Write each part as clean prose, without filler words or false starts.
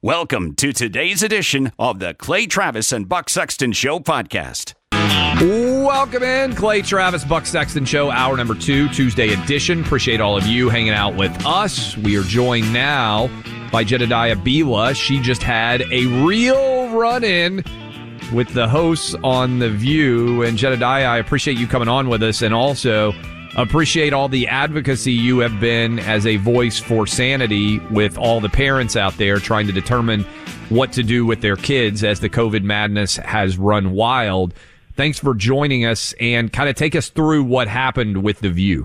Welcome to today's edition of the Clay Travis and Buck Sexton Show podcast. Welcome in, Clay Travis, Buck Sexton Show, hour number 2, Tuesday edition. Appreciate all of you hanging out with us. We are joined now by Jedediah Bila. She just had a real run-in with the hosts on The View. And Jedediah, I appreciate you coming on with us, and also appreciate all the advocacy you have been as a voice for sanity with all the parents out there trying to determine what to do with their kids as the COVID madness has run wild. Thanks for joining us, and kind of take us through what happened with The View.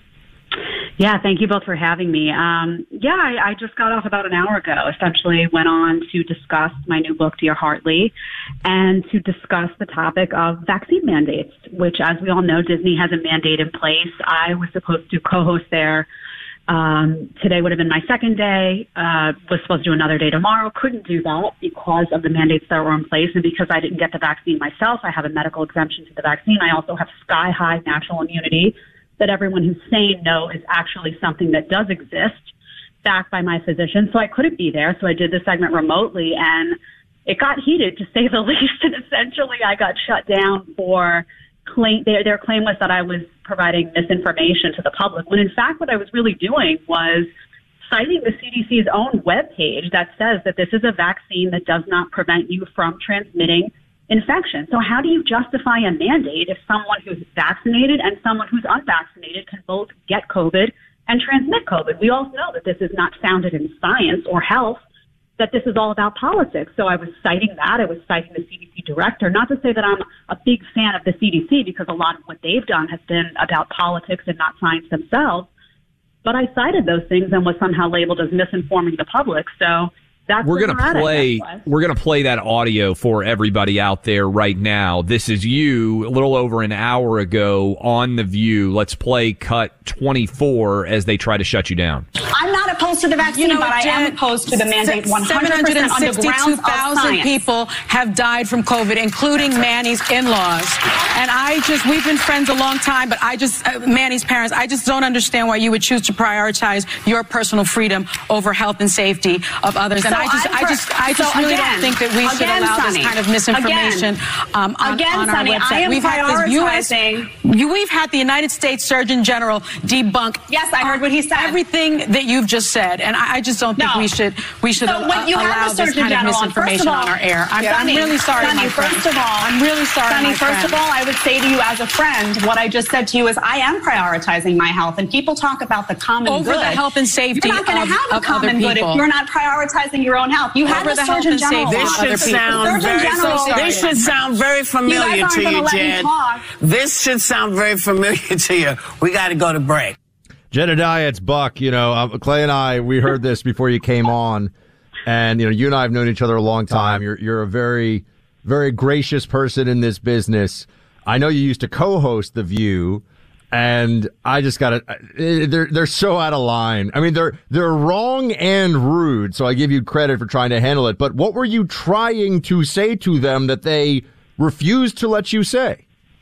Yeah, thank you both for having me. I just got off about an hour ago. Essentially went on to discuss my new book, Dear Heartly, and to discuss the topic of vaccine mandates, which, as we all know, Disney has a mandate in place. I was supposed to co-host there. Today would have been my second day. Was supposed to do another day tomorrow. Couldn't do that because of the mandates that were in place, and because I didn't get the vaccine myself. I have a medical exemption to the vaccine. I also have sky-high natural immunity that everyone who's sane knows is actually something that does exist, backed by my physician. So I couldn't be there. So I did the segment remotely, and it got heated, to say the least. And essentially I got shut down for their claim was that I was providing misinformation to the public, when in fact what I was really doing was citing the CDC's own webpage that says that this is a vaccine that does not prevent you from transmitting infection. So how do you justify a mandate if someone who's vaccinated and someone who's unvaccinated can both get COVID and transmit COVID? We all know that this is not founded in science or health, that this is all about politics. So I was citing that. I was citing the CDC director, not to say that I'm a big fan of the CDC, because a lot of what they've done has been about politics and not science themselves. But I cited those things and was somehow labeled as misinforming the public. So we're going to play that audio for everybody out there right now. This is you a little over an hour ago on The View. Let's play cut 24 as they try to shut you down. I'm not opposed to the vaccine, but I am opposed to the mandate 100% on the grounds of science. People have died from COVID, including Manny's in-laws. And we've been friends a long time, but Manny's parents, I just don't understand why you would choose to prioritize your personal freedom over health and safety of others. And I just really don't think that we should allow this kind of misinformation on our website. We've had the United States Surgeon General debunk. Yes, I heard what he said. Everything that you've just said, and I just don't think we should allow this kind of misinformation on our air. I'm really sorry, my friend. I'm really sorry, my friend. First of all, I would say to you as a friend, what I just said to you is I am prioritizing my health, and people talk about the common good. Over the health and safety of other people. You're not going to have a common good if you're not prioritizing your own health. You have the Surgeon General. This should sound very familiar to you, Jed. This should sound very familiar to you. We got to go to break. Jedediah, it's Buck. Clay and I, we heard this before you came on, and you and I have known each other a long time. You're a very, very gracious person in this business. I know you used to co-host The View, and I just got to, they're so out of line. I mean, they're wrong and rude, so I give you credit for trying to handle it. But what were you trying to say to them that they refused to let you say?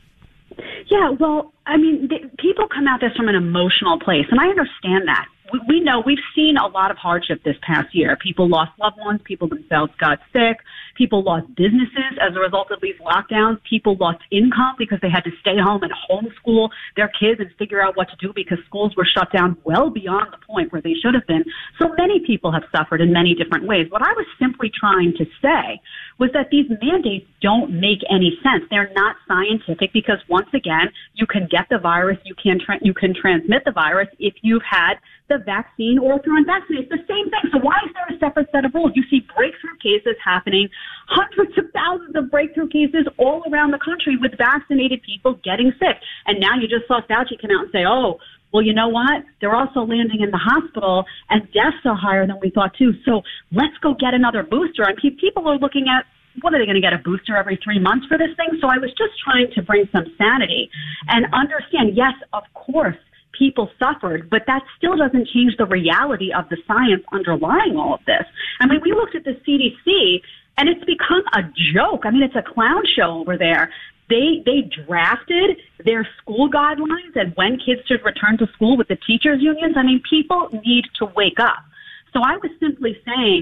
Yeah, well, I mean, people come at this from an emotional place, and I understand that. We know we've seen a lot of hardship this past year. People lost loved ones. People themselves got sick. People lost businesses as a result of these lockdowns. People lost income because they had to stay home and homeschool their kids and figure out what to do because schools were shut down well beyond the point where they should have been. So many people have suffered in many different ways. What I was simply trying to say was that these mandates don't make any sense. They're not scientific because, once again, you can get the virus, you can transmit the virus if you've had the vaccine or if you're unvaccinated. It's the same thing. So why is there a separate set of rules? You see breakthrough cases happening, hundreds of thousands of breakthrough cases all around the country with vaccinated people getting sick. And now you just saw Fauci come out and say, oh, well, you know what? They're also landing in the hospital and deaths are higher than we thought too. So let's go get another booster. And people are looking at, what are they going to get, a booster every 3 months for this thing? So I was just trying to bring some sanity and understand, yes, of course, people suffered, but that still doesn't change the reality of the science underlying all of this. I mean, we looked at the CDC and it's become a joke. I mean, it's a clown show over there. They drafted their school guidelines and when kids should return to school with the teachers unions. I mean, people need to wake up. So I was simply saying,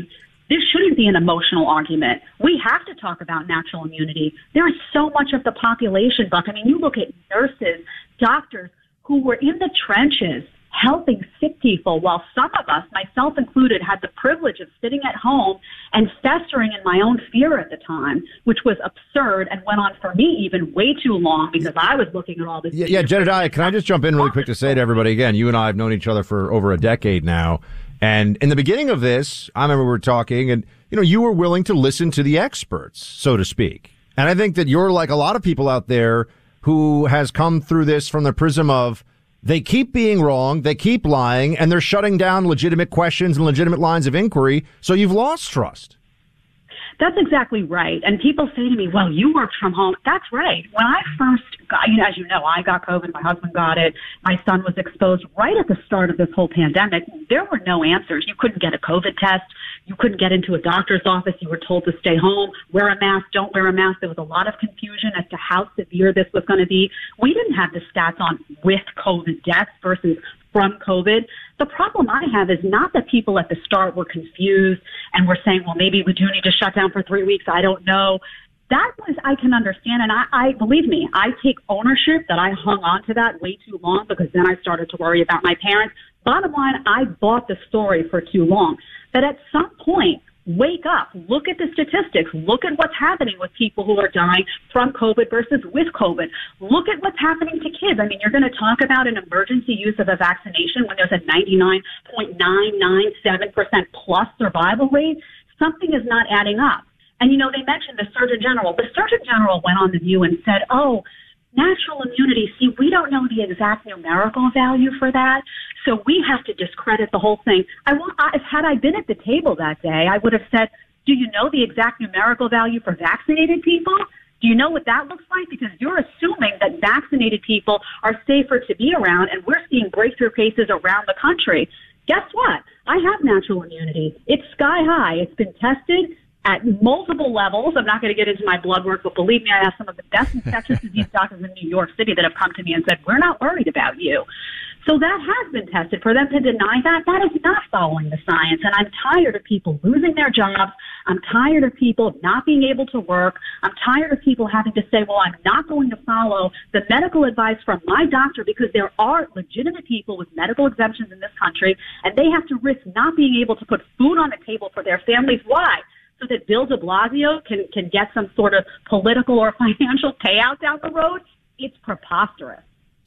This shouldn't be an emotional argument. We have to talk about natural immunity. There is so much of the population, Buck. I mean, you look at nurses, doctors who were in the trenches helping sick people, while some of us, myself included, had the privilege of sitting at home and festering in my own fear at the time, which was absurd and went on for me even way too long because I was looking at all this. Yeah, Jedediah, can I just jump in really quick to say to everybody, again, you and I have known each other for over a decade now. And in the beginning of this, I remember we were talking and, you were willing to listen to the experts, so to speak. And I think that you're like a lot of people out there who has come through this from the prism of they keep being wrong, they keep lying, and they're shutting down legitimate questions and legitimate lines of inquiry, so you've lost trust. That's exactly right. And people say to me, well, you worked from home. That's right. When I first got, as you know, I got COVID, my husband got it, my son was exposed right at the start of this whole pandemic. There were no answers. You couldn't get a COVID test. You couldn't get into a doctor's office. You were told to stay home, wear a mask, don't wear a mask. There was a lot of confusion as to how severe this was going to be. We didn't have the stats on with COVID deaths versus from COVID. The problem I have is not that people at the start were confused and were saying, well, maybe we do need to shut down for 3 weeks. I don't know. That was, I can understand. And I believe me, I take ownership that I hung on to that way too long because then I started to worry about my parents. Bottom line, I bought the story for too long. But at some point, wake up, look at the statistics, look at what's happening with people who are dying from COVID versus with COVID. Look at what's happening to kids. I mean, you're going to talk about an emergency use of a vaccination when there's a 99.997% plus survival rate. Something is not adding up. And, they mentioned the Surgeon General. The Surgeon General went on The View and said, natural immunity, see, we don't know the exact numerical value for that, so we have to discredit the whole thing. Had I been at the table that day, I would have said, do you know the exact numerical value for vaccinated people? Do you know what that looks like? Because you're assuming that vaccinated people are safer to be around, and we're seeing breakthrough cases around the country. Guess what? I have natural immunity. It's sky high. It's been tested at multiple levels. I'm not going to get into my blood work, but believe me, I have some of the best infectious disease doctors in New York City that have come to me and said, we're not worried about you. So that has been tested. For them to deny that is not following the science. And I'm tired of people losing their jobs. I'm tired of people not being able to work. I'm tired of people having to say, well, I'm not going to follow the medical advice from my doctor because there are legitimate people with medical exemptions in this country, and they have to risk not being able to put food on the table for their families. Why? So that Bill de Blasio can get some sort of political or financial payout down the road? It's preposterous.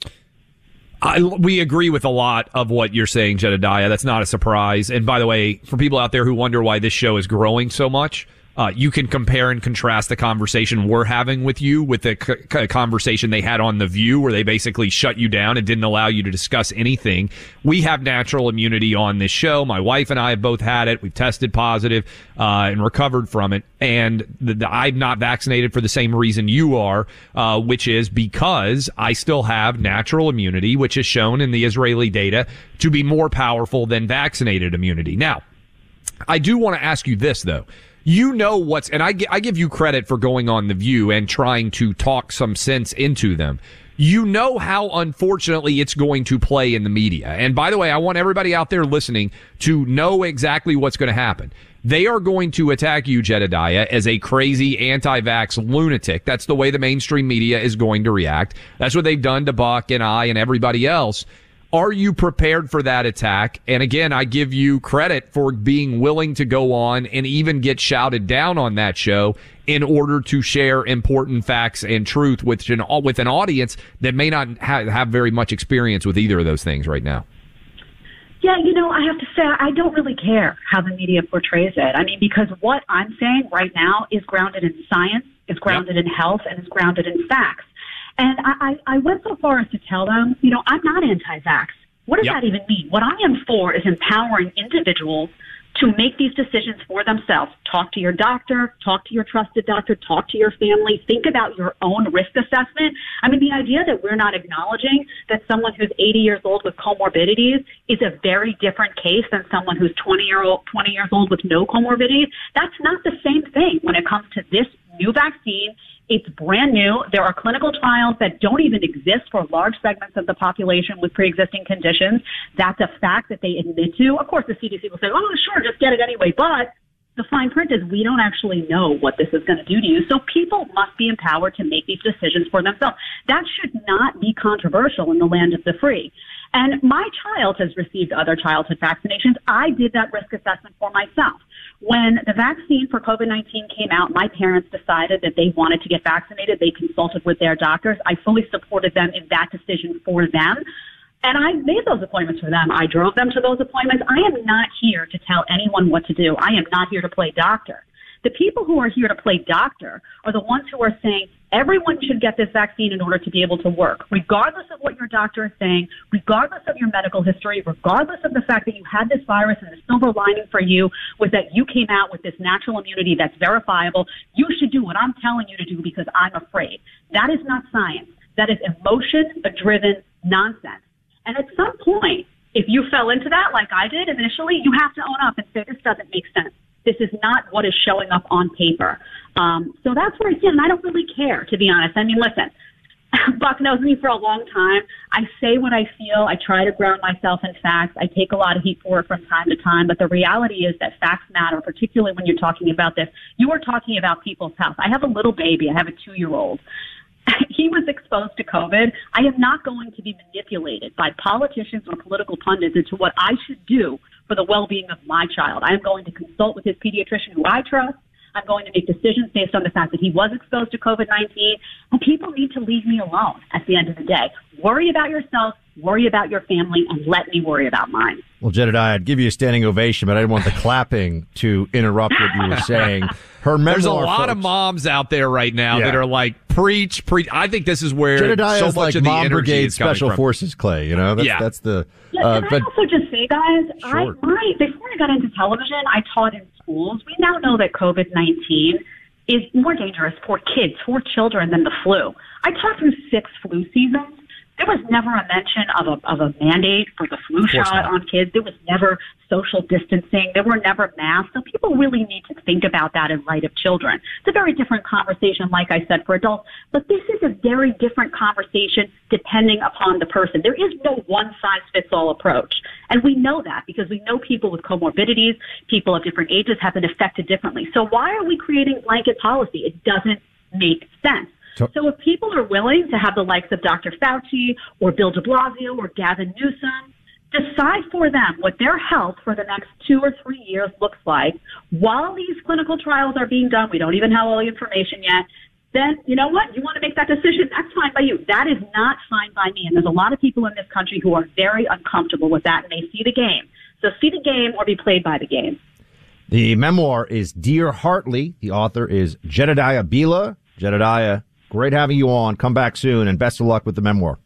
We agree with a lot of what you're saying, Jedediah. That's not a surprise. And by the way, for people out there who wonder why this show is growing so much, you can compare and contrast the conversation we're having with you with the conversation they had on The View, where they basically shut you down and didn't allow you to discuss anything. We have natural immunity on this show. My wife and I have both had it. We've tested positive and recovered from it. And I'm not vaccinated for the same reason you are, which is because I still have natural immunity, which is shown in the Israeli data to be more powerful than vaccinated immunity. Now, I do want to ask you this, though. And I give you credit for going on The View and trying to talk some sense into them. You know how, unfortunately, it's going to play in the media. And by the way, I want everybody out there listening to know exactly what's going to happen. They are going to attack you, Jedediah, as a crazy anti-vax lunatic. That's the way the mainstream media is going to react. That's what they've done to Buck and I and everybody else. Are you prepared for that attack? And again, I give you credit for being willing to go on and even get shouted down on that show in order to share important facts and truth with an audience that may not have very much experience with either of those things right now. Yeah, I have to say, I don't really care how the media portrays it. I mean, because what I'm saying right now is grounded in science, is grounded in health, and is grounded in facts. And I went so far as to tell them, I'm not anti-vax. What does that even mean? What I am for is empowering individuals to make these decisions for themselves. Talk to your doctor, talk to your trusted doctor, talk to your family, think about your own risk assessment. I mean, the idea that we're not acknowledging that someone who's 80 years old with comorbidities is a very different case than someone who's 20 years old with no comorbidities, that's not the same thing when it comes to this new vaccine. It's brand new. There are clinical trials that don't even exist for large segments of the population with pre-existing conditions. That's a fact that they admit to. Of course, the CDC will say, oh, sure, just get it anyway. But the fine print is we don't actually know what this is going to do to you. So people must be empowered to make these decisions for themselves. That should not be controversial in the land of the free. And my child has received other childhood vaccinations. I did that risk assessment for myself. When the vaccine for COVID-19 came out, my parents decided that they wanted to get vaccinated. They consulted with their doctors. I fully supported them in that decision for them. And I made those appointments for them. I drove them to those appointments. I am not here to tell anyone what to do. I am not here to play doctor. The people who are here to play doctor are the ones who are saying everyone should get this vaccine in order to be able to work, regardless of what your doctor is saying, regardless of your medical history, regardless of the fact that you had this virus and the silver lining for you was that you came out with this natural immunity that's verifiable. You should do what I'm telling you to do because I'm afraid. That is not science. That is emotion-driven nonsense. And at some point, if you fell into that like I did initially, you have to own up and say, this doesn't make sense. This is not what is showing up on paper. So that's where I stand, and I don't really care, to be honest. I mean, listen, Buck knows me for a long time. I say what I feel. I try to ground myself in facts. I take a lot of heat for it from time to time, but the reality is that facts matter, particularly when you're talking about this. You are talking about people's health. I have a little baby. I have a 2-year-old. He was exposed to COVID. I am not going to be manipulated by politicians or political pundits into what I should do for the well-being of my child. I am going to consult with his pediatrician who I trust. I'm going to make decisions based on the fact that he was exposed to COVID-19. And people need to leave me alone at the end of the day. Worry about yourself, worry about your family, and let me worry about mine. Well, Jedediah, I'd give you a standing ovation, but I didn't want the clapping to interrupt what you were saying. Her memoir, there's a lot of moms out there right now that are like, preach. I think this is where Jedediah so is much like of the Mom energy Brigade is coming Special from. Forces, Clay. You know, that's the. Can I also just say, guys, Sure. before I got into television, I taught in schools. We now know that COVID-19 is more dangerous for kids, for children than the flu. I taught through 6 flu seasons. There was never a mention of a mandate for the flu shot on kids. There was never social distancing. There were never masks. So people really need to think about that in light of children. It's a very different conversation, like I said, for adults. But this is a very different conversation depending upon the person. There is no one-size-fits-all approach. And we know that because we know people with comorbidities, people of different ages have been affected differently. So why are we creating blanket policy? It doesn't make sense. So if people are willing to have the likes of Dr. Fauci or Bill de Blasio or Gavin Newsom decide for them what their health for the next 2 or 3 years looks like while these clinical trials are being done, we don't even have all the information yet, then you know what? You want to make that decision, that's fine by you. That is not fine by me. And there's a lot of people in this country who are very uncomfortable with that, and they see the game. So see the game or be played by the game. The memoir is Dear Hartley. The author is Jedediah Bila. Jedediah, great having you on. Come back soon, and best of luck with the memoir.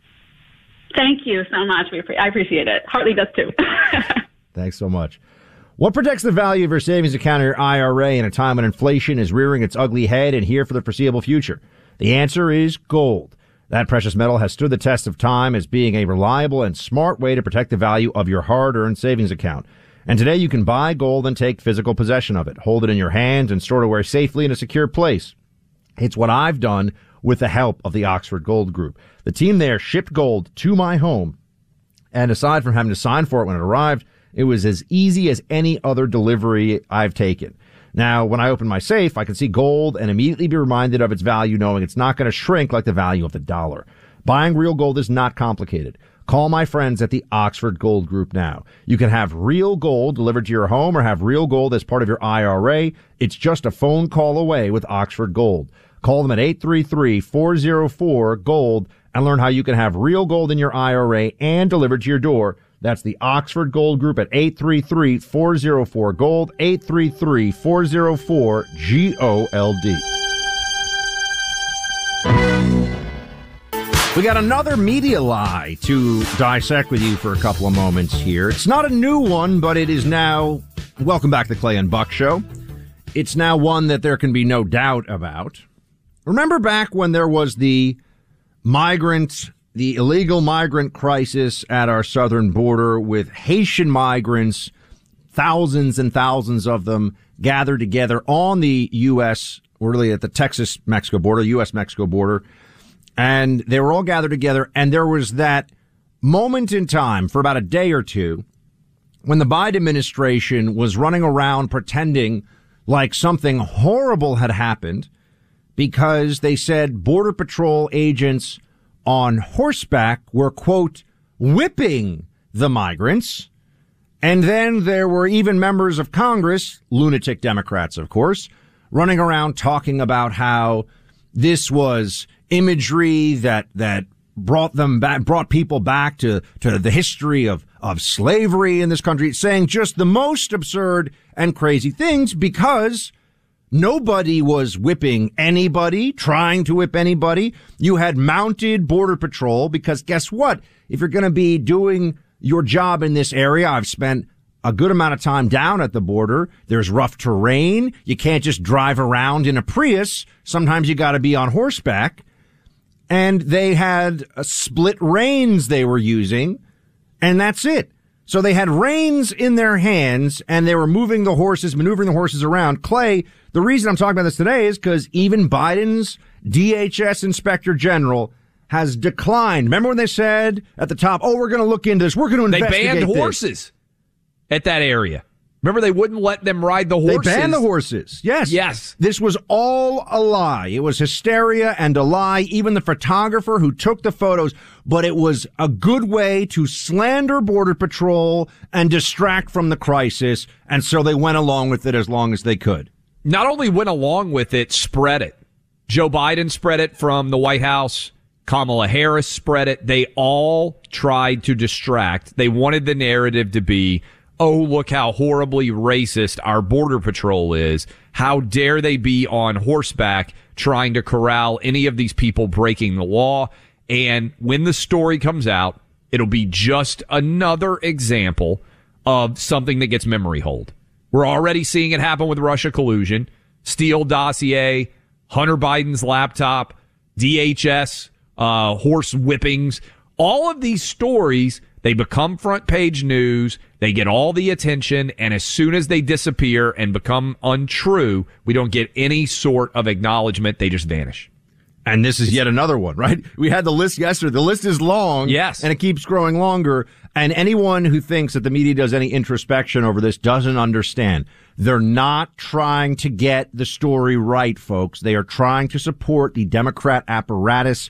Thank you so much. I appreciate it. Hartley does too. Thanks so much. What protects the value of your savings account or your IRA in a time when inflation is rearing its ugly head and here for the foreseeable future? The answer is gold. That precious metal has stood the test of time as being a reliable and smart way to protect the value of your hard-earned savings account. And today you can buy gold and take physical possession of it, hold it in your hands, and store it away safely in a secure place. It's what I've done with the help of the Oxford Gold Group. The team there shipped gold to my home, and aside from having to sign for it when it arrived, it was as easy as any other delivery I've taken. Now, when I open my safe, I can see gold and immediately be reminded of its value, knowing it's not going to shrink like the value of the dollar. Buying real gold is not complicated. Call my friends at the Oxford Gold Group now. You can have real gold delivered to your home or have real gold as part of your IRA. It's just a phone call away with Oxford Gold. Call them at 833-404-GOLD and learn how you can have real gold in your IRA and delivered to your door. That's the Oxford Gold Group at 833-404-GOLD, 833-404-GOLD. We got another media lie to dissect with you for a couple of moments here. It's not a new one, but it is now, welcome back to the Clay and Buck Show. It's now one that there can be no doubt about. Remember back when there was the illegal migrant crisis at our southern border with Haitian migrants, thousands and thousands of them gathered together on the U.S., or really at the Texas-Mexico border, U.S.-Mexico border, and they were all gathered together, and there was that moment in time for about a day or two when the Biden administration was running around pretending like something horrible had happened because they said Border Patrol agents on horseback were, quote, whipping the migrants. And then there were even members of Congress, lunatic Democrats, of course, running around talking about how this was imagery that brought people back to the history of slavery in this country, saying just the most absurd and crazy things because nobody was whipping anybody, trying to whip anybody. You had mounted Border Patrol because guess what? If you're going to be doing your job in this area, I've spent a good amount of time down at the border. There's rough terrain. You can't just drive around in a Prius. Sometimes you got to be on horseback. And they had split reins they were using, and that's it. So they had reins in their hands, and they were moving the horses, maneuvering the horses around. Clay, the reason I'm talking about this today is because even Biden's DHS Inspector General has declined. Remember when they said at the top, we're going to look into this. We're going to investigate this. They banned horses at that area. Remember, they wouldn't let them ride the horses. They banned the horses. Yes. This was all a lie. It was hysteria and a lie. Even the photographer who took the photos, but it was a good way to slander Border Patrol and distract from the crisis. And so they went along with it as long as they could. Not only went along with it, spread it. Joe Biden spread it from the White House. Kamala Harris spread it. They all tried to distract. They wanted the narrative to be, oh, look how horribly racist our Border Patrol is. How dare they be on horseback trying to corral any of these people breaking the law? And when the story comes out, it'll be just another example of something that gets memory hold. We're already seeing it happen with Russia collusion, Steele dossier, Hunter Biden's laptop, DHS, horse whippings. All of these stories, they become front page news. They get all the attention. And as soon as they disappear and become untrue, we don't get any sort of acknowledgement. They just vanish. And this is yet another one, right? We had the list yesterday. The list is long. Yes. And it keeps growing longer. And anyone who thinks that the media does any introspection over this doesn't understand. They're not trying to get the story right, folks. They are trying to support the Democrat apparatus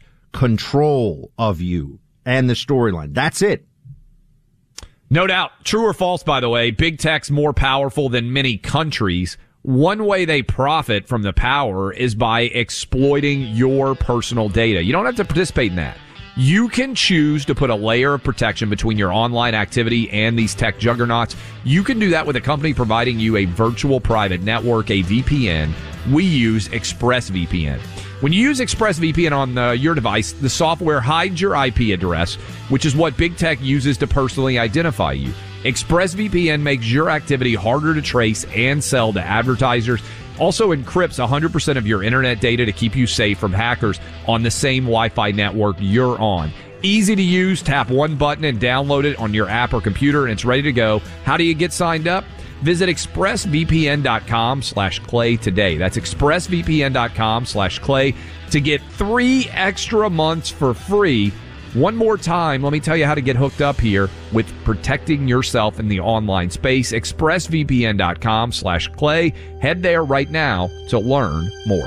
control of you and the storyline. That's it. No doubt. True or false, by the way, big tech's more powerful than many countries. One way they profit from the power is by exploiting your personal data. You don't have to participate in that. You can choose to put a layer of protection between your online activity and these tech juggernauts. You can do that with a company providing you a virtual private network, a VPN. We use ExpressVPN. When you use ExpressVPN on your device, the software hides your IP address, which is what big tech uses to personally identify you. ExpressVPN makes your activity harder to trace and sell to advertisers. Also encrypts 100% of your internet data to keep you safe from hackers on the same Wi-Fi network you're on. Easy to use. Tap one button and download it on your app or computer, and it's ready to go. How do you get signed up? Visit expressvpn.com/Clay today. That's expressvpn.com/Clay to get 3 extra months for free. One more time, let me tell you how to get hooked up here with protecting yourself in the online space. expressvpn.com/Clay. Head there right now to learn more.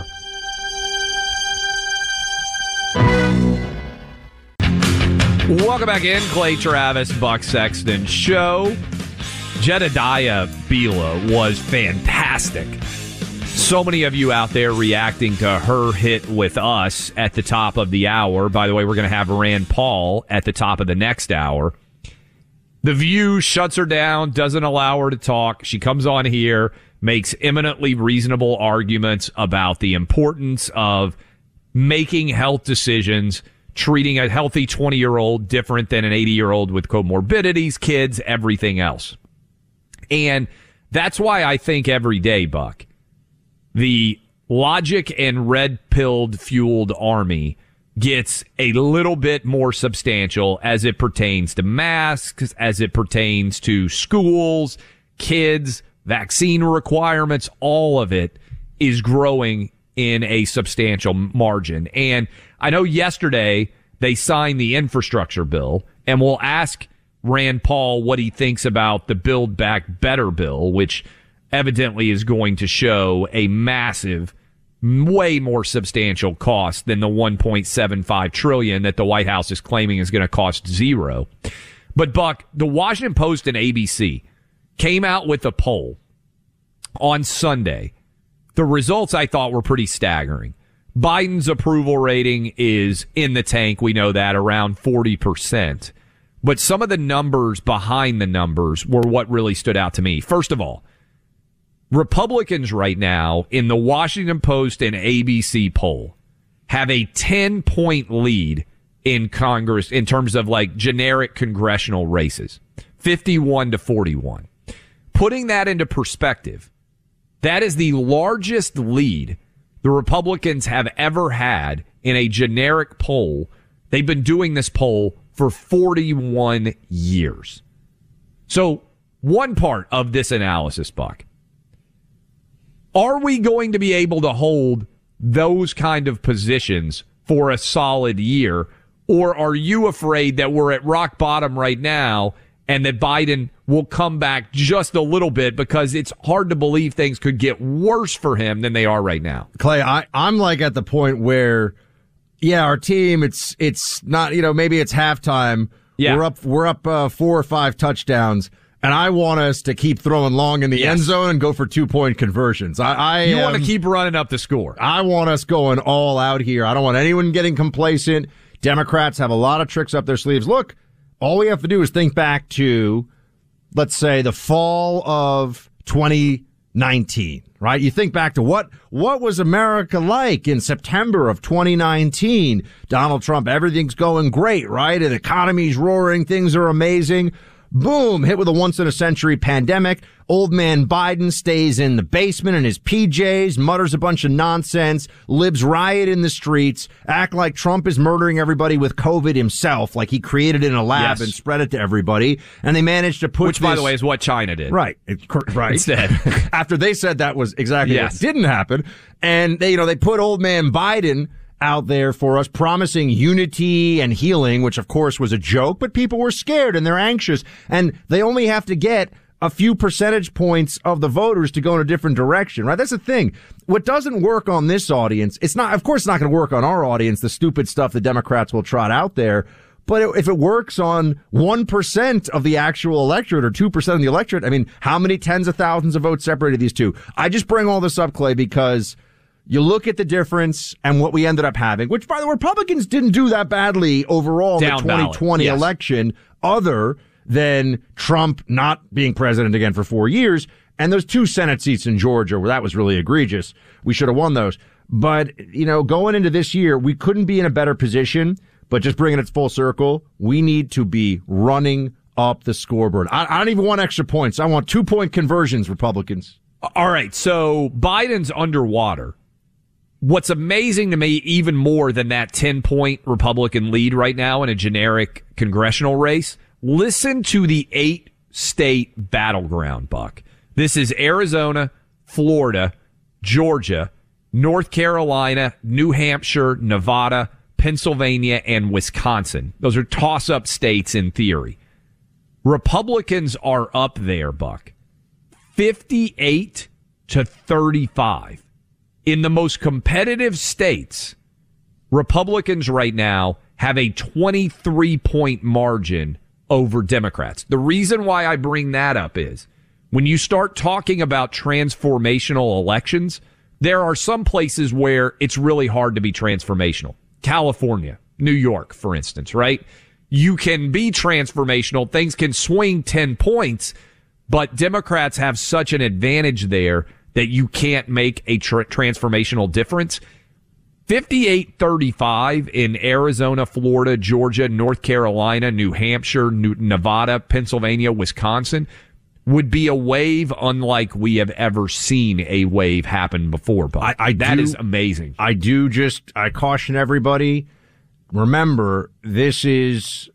Welcome back in. Clay Travis, Buck Sexton Show. Jedediah Bila was fantastic. So many of you out there reacting to her hit with us at the top of the hour. By the way, we're going to have Rand Paul at the top of the next hour. The View shuts her down, doesn't allow her to talk. She comes on here, makes eminently reasonable arguments about the importance of making health decisions, treating a healthy 20-year-old different than an 80-year-old with comorbidities, kids, everything else. And that's why I think every day, Buck, the logic and red-pilled fueled army gets a little bit more substantial as it pertains to masks, as it pertains to schools, kids, vaccine requirements. All of it is growing in a substantial margin. And I know yesterday they signed the infrastructure bill, and we'll ask Rand Paul what he thinks about the Build Back Better bill, which evidently is going to show a massive, way more substantial cost than the $1.75 trillion that the White House is claiming is going to cost zero. But Buck, the Washington Post and ABC came out with a poll on Sunday. The results I thought were pretty staggering. Biden's approval rating is in the tank. We know that, around 40%. But some of the numbers behind the numbers were what really stood out to me. First of all, Republicans right now in the Washington Post and ABC poll have a 10-point lead in Congress in terms of like generic congressional races, 51-41. Putting that into perspective, that is the largest lead the Republicans have ever had in a generic poll. They've been doing this poll for 41 years. So one part of this analysis, Buck, are we going to be able to hold those kind of positions for a solid year? Or are you afraid that we're at rock bottom right now and that Biden will come back just a little bit because it's hard to believe things could get worse for him than they are right now? Clay, I'm like at the point where, yeah, our team, it's not, maybe it's halftime. Yeah. We're up 4 or 5 touchdowns. And I want us to keep throwing long in the end zone and go for 2-point conversions. You want to keep running up the score. I want us going all out here. I don't want anyone getting complacent. Democrats have a lot of tricks up their sleeves. Look, all we have to do is think back to, let's say, the fall of 2019, right? You think back to what was America like in September of 2019? Donald Trump, everything's going great, right? The economy's roaring. Things are amazing. Boom, hit with a once-in-a-century pandemic. Old man Biden stays in the basement in his PJs, mutters a bunch of nonsense, libs riot in the streets, act like Trump is murdering everybody with COVID himself, like he created it in a lab and spread it to everybody. And they managed to put by the way, is what China did. Right. Right. Instead. After they said that was exactly what didn't happen. And they put old man Biden out there for us, promising unity and healing, which of course was a joke, but people were scared and they're anxious, and they only have to get a few percentage points of the voters to go in a different direction, right? That's the thing. What doesn't work on this audience, it's not going to work on our audience, the stupid stuff the Democrats will trot out there. But if it works on 1% of the actual electorate or 2% of the electorate, I mean, how many tens of thousands of votes separated these two? I just bring all this up, Clay, because you look at the difference and what we ended up having, which, by the way, Republicans didn't do that badly overall in the 2020 election, other than Trump not being president again for 4 years, and those 2 Senate seats in Georgia where that was really egregious. We should have won those. But, going into this year, we couldn't be in a better position, but just bringing it full circle, we need to be running up the scoreboard. I don't even want extra points. I want 2-point conversions, Republicans. All right, so Biden's underwater. What's amazing to me, even more than that 10-point Republican lead right now in a generic congressional race, listen to the 8-state battleground, Buck. This is Arizona, Florida, Georgia, North Carolina, New Hampshire, Nevada, Pennsylvania, and Wisconsin. Those are toss-up states in theory. Republicans are up there, Buck. 58-35. In the most competitive states, Republicans right now have a 23-point margin over Democrats. The reason why I bring that up is when you start talking about transformational elections, there are some places where it's really hard to be transformational. California, New York, for instance, right? You can be transformational. Things can swing 10 points, but Democrats have such an advantage there that you can't make a transformational difference. 58-35 in Arizona, Florida, Georgia, North Carolina, New Hampshire, Nevada, Pennsylvania, Wisconsin would be a wave unlike we have ever seen a wave happen before. But that is amazing. I caution everybody. Remember, this is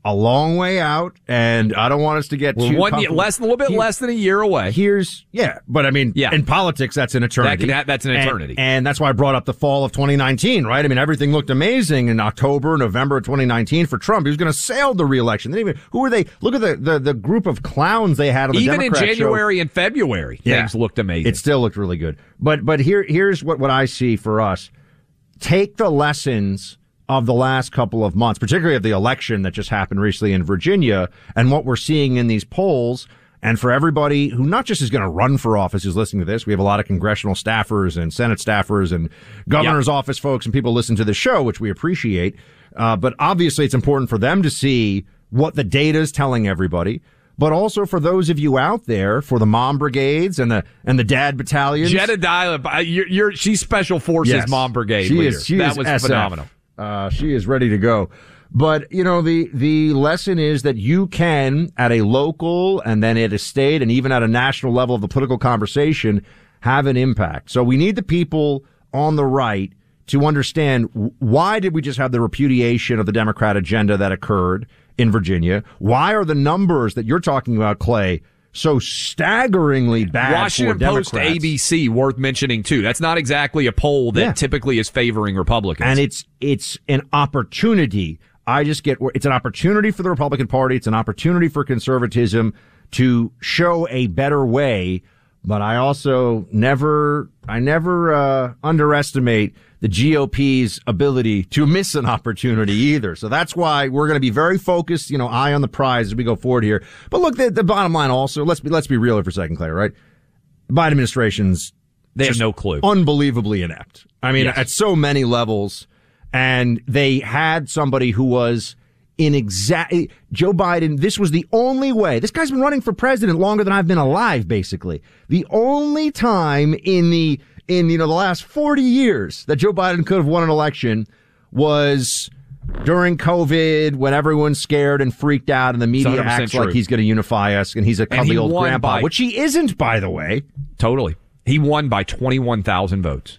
a long way out, and I don't want us to get too comfortable. A little bit less than a year away. But I mean, in politics, that's an eternity. That's an eternity. And that's why I brought up the fall of 2019, right? I mean, everything looked amazing in October, November of 2019 for Trump. He was going to sail the reelection. Who were they? Look at the group of clowns they had on the Democrat show. Even in January and February, things looked amazing. It still looked really good. But here's what I see for us. Take the lessons of the last couple of months, particularly of the election that just happened recently in Virginia, and what we're seeing in these polls. And for everybody who not just is going to run for office who's listening to this, we have a lot of congressional staffers and Senate staffers and governor's office folks and people listen to the show, which we appreciate. But obviously it's important for them to see what the data is telling everybody. But also for those of you out there, for the mom brigades and the dad battalions. Jedediah, she's Special Forces Mom Brigade leader. That was SF. Phenomenal. She is ready to go. But, the lesson is that you can, at a local and then at a state and even at a national level of the political conversation, have an impact. So we need the people on the right to understand why did we just have the repudiation of the Democrat agenda that occurred in Virginia? Why are the numbers that you're talking about, Clay, so staggeringly bad Washington for Democrats? Post ABC, worth mentioning, too. That's not exactly a poll that typically is favoring Republicans. And it's an opportunity. It's an opportunity for the Republican Party. It's an opportunity for conservatism to show a better way. But I also never underestimate the GOP's ability to miss an opportunity either. So that's why we're going to be very focused, eye on the prize as we go forward here. But look, the bottom line also, let's be real here for a second, Clay, right? The Biden administration's they have no clue. Unbelievably inept. I mean, at so many levels. And they had somebody who was Joe Biden. This was the only way. This guy's been running for president longer than I've been alive, basically. The only time in the last 40 years that Joe Biden could have won an election was during COVID, when everyone's scared and freaked out and the media acts like he's going to unify us and he's a cuddly old grandpa, which he isn't, by the way. Totally. He won by 21,000 votes.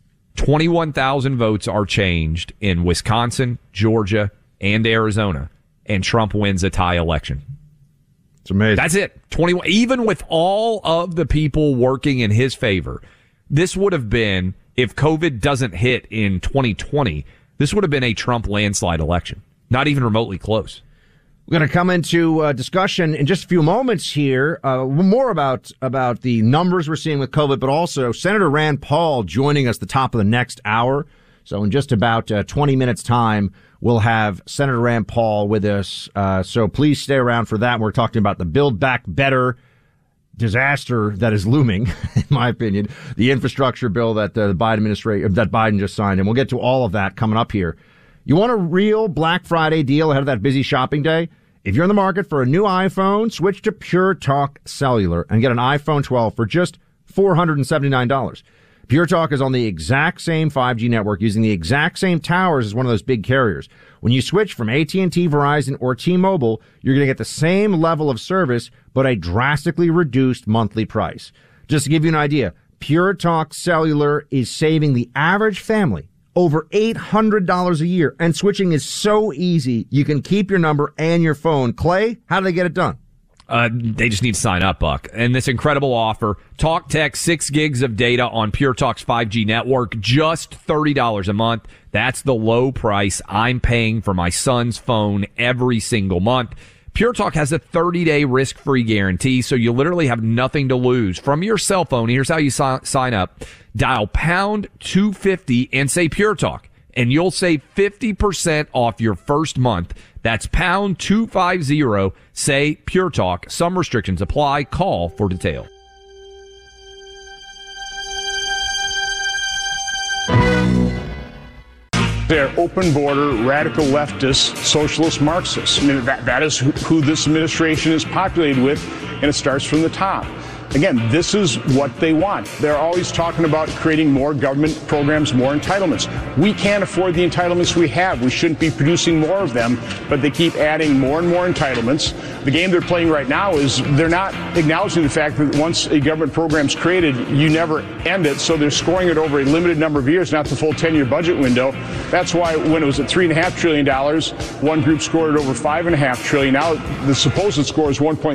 21,000 votes are changed in Wisconsin, Georgia, and Arizona, and Trump wins a tie election. It's amazing. That's it. 21. Even with all of the people working in his favor, this would have been, if COVID doesn't hit in 2020, this would have been a Trump landslide election. Not even remotely close. We're going to come into discussion in just a few moments here, more about the numbers we're seeing with COVID, but also Senator Rand Paul joining us the top of the next hour. So in just about 20 minutes time, we'll have Senator Rand Paul with us. So please stay around for that. We're talking about the Build Back Better disaster that is looming, in my opinion, the infrastructure bill that the Biden administration, that Biden just signed. And we'll get to all of that coming up here. You want a real Black Friday deal ahead of that busy shopping day? If you're in the market for a new iPhone, switch to Pure Talk Cellular and get an iPhone 12 for just $479. Pure Talk is on the exact same 5G network using the exact same towers as one of those big carriers. When you switch from AT&T, Verizon, or T-Mobile, you're going to get the same level of service, but a drastically reduced monthly price. Just to give you an idea, Pure Talk Cellular is saving the average family over $800 a year, and switching is so easy. You can keep your number and your phone. Clay, how do they get it done? They just need to sign up, Buck. And this incredible offer, Talk Text 6 gigs of data on Pure Talk's 5G network, just $30 a month. That's the low price I'm paying for my son's phone every single month. Pure Talk has a 30-day risk-free guarantee, so you literally have nothing to lose. From your cell phone, here's how you sign up. Dial pound 250 and say Pure Talk, and you'll save 50% off your first month. That's pound 250, say Pure Talk. Some restrictions apply. Call for detail. They're open border, radical leftists, socialist Marxists. I mean, that is who this administration is populated with, and it starts from the top. Again, this is what they want. They're always talking about creating more government programs, more entitlements. We can't afford the entitlements we have. We shouldn't be producing more of them, but they keep adding more and more entitlements. The game they're playing right now is they're not acknowledging the fact that once a government program's created, you never end it, so they're scoring it over a limited number of years, not the full 10-year budget window. That's why when it was at $3.5 trillion, one group scored it over $5.5 trillion. Now the supposed score is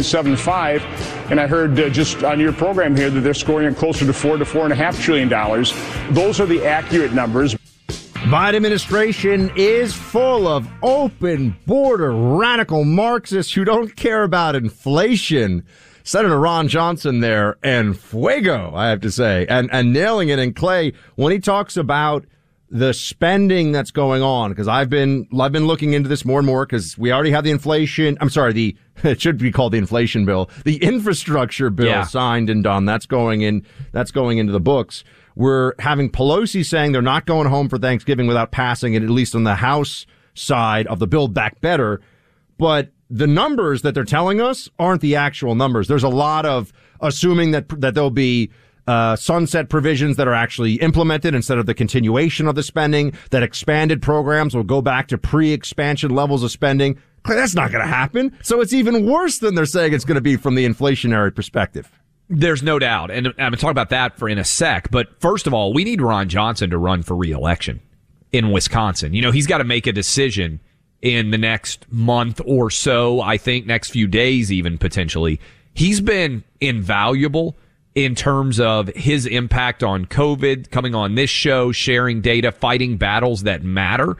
1.75, and I heard just on your program here that they're scoring it closer to $4 to $4.5 trillion. Those are the accurate numbers. Biden administration is full of open border radical Marxists who don't care about inflation. Senator Ron Johnson there, and fuego, I have to say, and nailing it. And Clay, when he talks about the spending that's going on, because I've been looking into this more and more, because we already have the inflation. I'm sorry, it should be called the inflation bill, the infrastructure bill signed and done. That's going into the books. We're having Pelosi saying they're not going home for Thanksgiving without passing it, at least on the House side of the Build Back Better. But the numbers that they're telling us aren't the actual numbers. There's a lot of assuming that there'll be sunset provisions that are actually implemented instead of the continuation of the spending, that expanded programs will go back to pre-expansion levels of spending. That's not going to happen. So it's even worse than they're saying it's going to be from the inflationary perspective. There's no doubt. And I'm going to talk about that in a sec. But first of all, we need Ron Johnson to run for re-election in Wisconsin. You know, he's got to make a decision in the next month or so, I think, next few days even potentially. He's been invaluable in terms of his impact on COVID, coming on this show, sharing data, fighting battles that matter.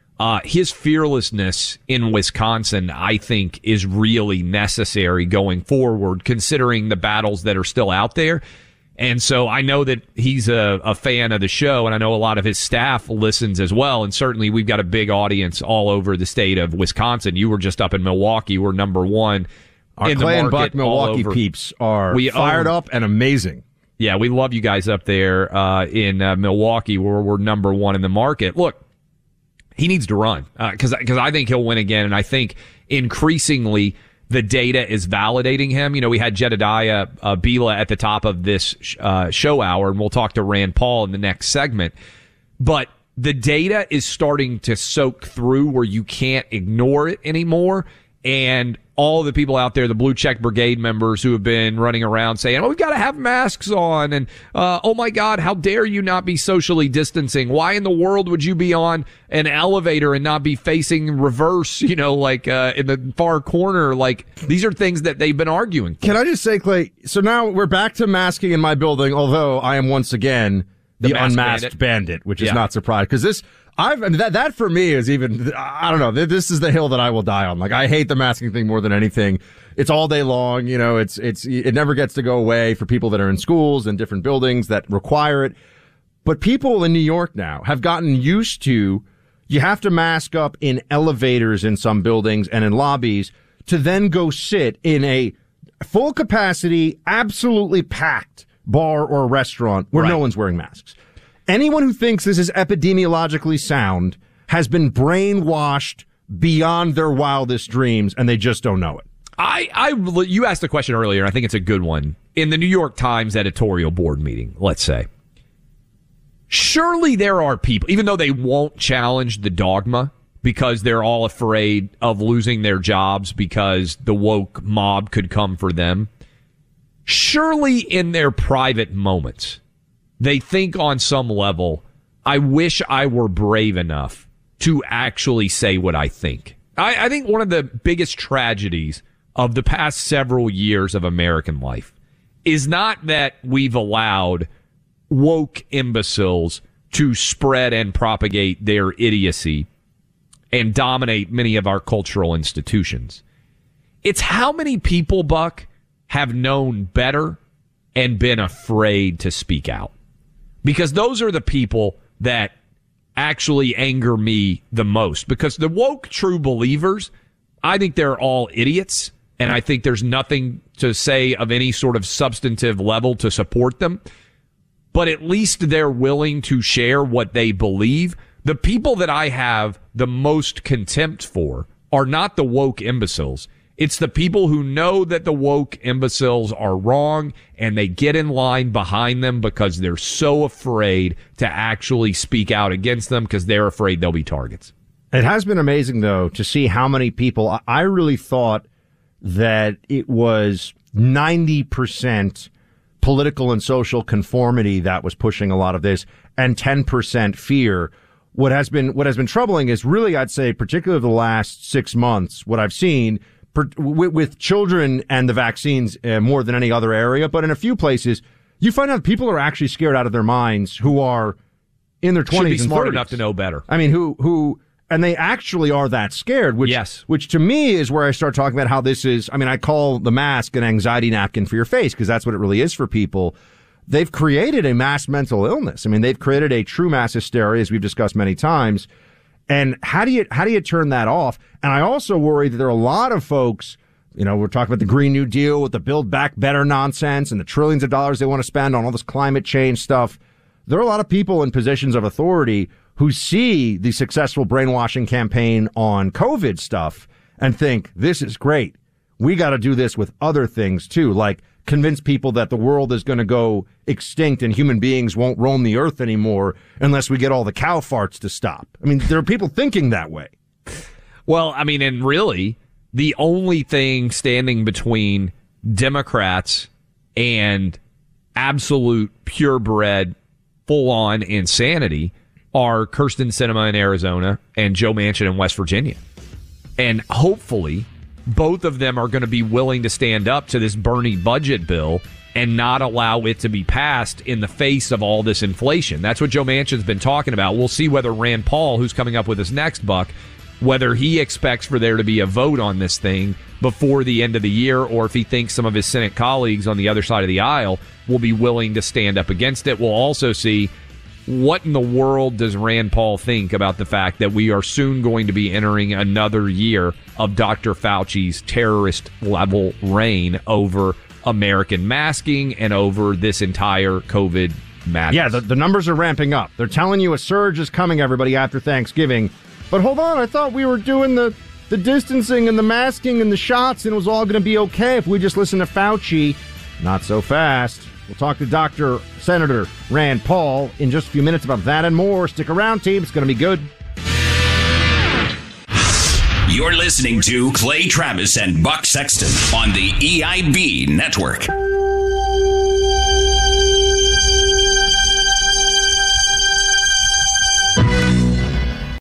His fearlessness in Wisconsin, I think, is really necessary going forward, considering the battles that are still out there. And so I know that he's a fan of the show, and I know a lot of his staff listens as well. And certainly we've got a big audience all over the state of Wisconsin. You were just up in Milwaukee. We're number one. Our in Clay the and market Buck Milwaukee peeps are fired up and amazing. Yeah, we love you guys up there in Milwaukee, where we're number one in the market. Look, he needs to run because I think he'll win again, and I think increasingly the data is validating him. You know, we had Jedediah Bila at the top of this show hour, and we'll talk to Rand Paul in the next segment. But the data is starting to soak through where you can't ignore it anymore. And all the people out there, the Blue Check Brigade members who have been running around saying, oh, we've got to have masks on. And, oh, my God, how dare you not be socially distancing? Why in the world would you be on an elevator and not be facing reverse, you know, like in the far corner? Like, these are things that they've been arguing for. Can I just say, Clay, so now we're back to masking in my building, although I am once again the unmasked bandit, which is not surprising. Because that for me is even, I don't know, this is the hill that I will die on. Like, I hate the masking thing more than anything. It's all day long, you know, it never gets to go away for people that are in schools and different buildings that require it. But people in New York now have gotten used to, you have to mask up in elevators in some buildings and in lobbies to then go sit in a full capacity, absolutely packed bar or restaurant where no one's wearing masks. Anyone who thinks this is epidemiologically sound has been brainwashed beyond their wildest dreams, and they just don't know it. You asked a question earlier, and I think it's a good one. In the New York Times editorial board meeting, let's say, surely there are people, even though they won't challenge the dogma because they're all afraid of losing their jobs because the woke mob could come for them, surely in their private moments, they think on some level, I wish I were brave enough to actually say what I think. I think one of the biggest tragedies of the past several years of American life is not that we've allowed woke imbeciles to spread and propagate their idiocy and dominate many of our cultural institutions. It's how many people, Buck, have known better and been afraid to speak out. Because those are the people that actually anger me the most. Because the woke true believers, I think they're all idiots. And I think there's nothing to say of any sort of substantive level to support them. But at least they're willing to share what they believe. The people that I have the most contempt for are not the woke imbeciles. It's the people who know that the woke imbeciles are wrong and they get in line behind them because they're so afraid to actually speak out against them because they're afraid they'll be targets. It has been amazing, though, to see how many people. I really thought that it was 90% political and social conformity that was pushing a lot of this and 10% fear. What has been troubling is really, I'd say, particularly the last 6 months, what I've seen with children and the vaccines more than any other area. But in a few places, you find out people are actually scared out of their minds who are in their 20s and 30s. Should be smart enough to know better. I mean, and they actually are that scared, which to me is where I start talking about how this is. I mean, I call the mask an anxiety napkin for your face because that's what it really is for people. They've created a mass mental illness. I mean, they've created a true mass hysteria, as we've discussed many times. And how do you turn that off? And I also worry that there are a lot of folks, we're talking about the Green New Deal with the Build Back Better nonsense and the trillions of dollars they want to spend on all this climate change stuff. There are a lot of people in positions of authority who see the successful brainwashing campaign on COVID stuff and think, this is great. We got to do this with other things, too, like convince people that the world is going to go extinct and human beings won't roam the earth anymore unless we get all the cow farts to stop. I mean, there are people thinking that way. Well, I mean, and really, the only thing standing between Democrats and absolute purebred, full-on insanity are Kyrsten Sinema in Arizona and Joe Manchin in West Virginia. And hopefully both of them are going to be willing to stand up to this Bernie budget bill and not allow it to be passed in the face of all this inflation. That's what Joe Manchin's been talking about. We'll see whether Rand Paul, who's coming up with his next buck, whether he expects for there to be a vote on this thing before the end of the year, or if he thinks some of his Senate colleagues on the other side of the aisle will be willing to stand up against it. We'll also see what in the world does Rand Paul think about the fact that we are soon going to be entering another year of Dr. Fauci's terrorist-level reign over American masking and over this entire COVID madness. Yeah, the numbers are ramping up. They're telling you a surge is coming, everybody, after Thanksgiving. But hold on, I thought we were doing the distancing and the masking and the shots and it was all going to be okay if we just listen to Fauci. Not so fast. We'll talk to Senator Rand Paul in just a few minutes about that and more. Stick around, team. It's going to be good. You're listening to Clay Travis and Buck Sexton on the EIB Network.